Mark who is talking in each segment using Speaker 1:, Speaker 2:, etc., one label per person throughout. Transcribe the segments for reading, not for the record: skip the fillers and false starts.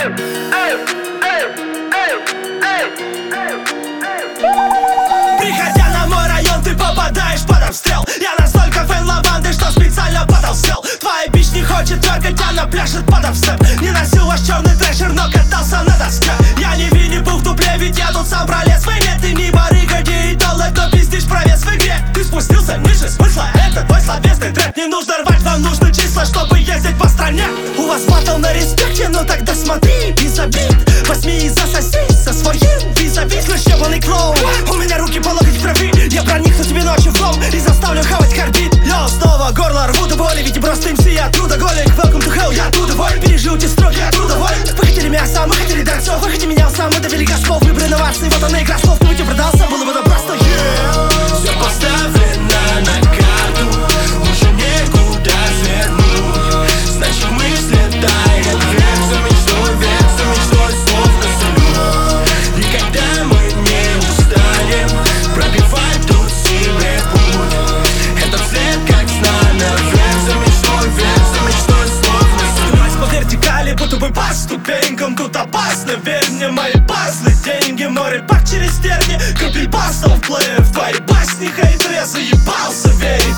Speaker 1: Приходя на мой район, ты попадаешь под обстрел. Я настолько фэн лаванды, что специально потолстел. Твоя бич не хочет трогать, она пляшет под обстеп. Не носил ваш черный трэшер, но катался на доске. Я не Винни-Пух в дупле, ведь я тут сам пролез. Вы нет, ты не барыга, не идол, кто пиздишь про вес в игре. Ты спустился ниже смысла, это твой словесный трэп. Не нужно рвать, вам нужны числа, чтобы ездить по стране. У вас батл на респекте, ну тогда смотри, без обид. Посмей засосись со своим визави, слышебанный клоун. У меня руки по локоть в крови, я проникну тебе ночью в дом и заставлю хавать карбид. Я снова горло рву до боли, ведь просто МС, я трудоголик. Welcome to hell, я трудовой, пережил те строки, я трудовой. Вы хотели мясо, мы хотели драться, вы хотели меня сам, мы довели госпов. Выбрали инновации, вот она игра слов, ты продался, было бы просто
Speaker 2: Все поставлено на карту, уже некуда свернуть. Значит мы взлетаем вверх за мечтой, словно салют. Никогда мы не устанем пробивать тут себе путь. Этот след как знамя, вверх за мечтой, словно салют.
Speaker 1: по вертикали, будто бы по ступенькам. Тут опасно, верь мне, мои пазлы, деньги, море, пак через терни. Капель басов плея в твои басни, хейтер, я заебался верить.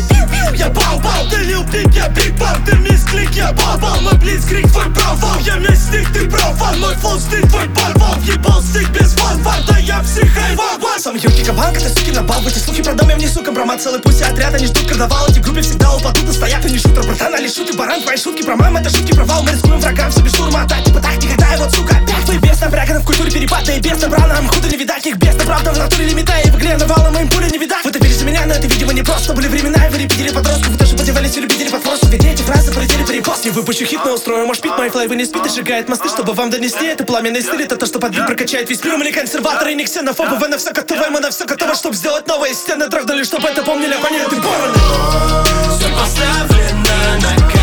Speaker 1: Я бал-бал, ты лил-пик, я биг-бам, ты мисс-клик, я бал-бал. Мой блиц-крик, твой провал, я местник, ты провал. Мой флоу-стик, твой бал-бал, ебал стик без ван-ван, я психей, ван-ван. Сам юркий кабан, ты суки на бал, в эти слухи продам я внесу компромат. Целый пусть отряд, они ждут карнавал, эти группы всегда упадут, стоят, ты не шутер, братан, али шут и баран. Твои шутки про мам, это шутки провал, мы рискуем врагам, все без штурма, атаки, типа так, никогда, и вот сука, опять твой бес напряган в культуре перепад, да и бес набрал, нам худо не видать их бес, правда в натуре лимита, и в игре навалом им пули не видать. Вы это видите меня, но это видимо не просто, были времена, и вы репетили подростков, вы тоже подевались и любители под фростом, ведь эти фразы полетели перепост. Не выпущу хит, но устрою, может пить, мои флейвы не спит и сжигает мосты, чтобы вам донести это пламенный стиль, это то, что подбит прокачает весь мир. Мы не консерваторы, и не ксенофобы, вы на все готовы, мы на все готовы, чтобы сделать новые стены, дрогнули, чтобы это помнили, оппоненты бороны.
Speaker 2: Все поставлено на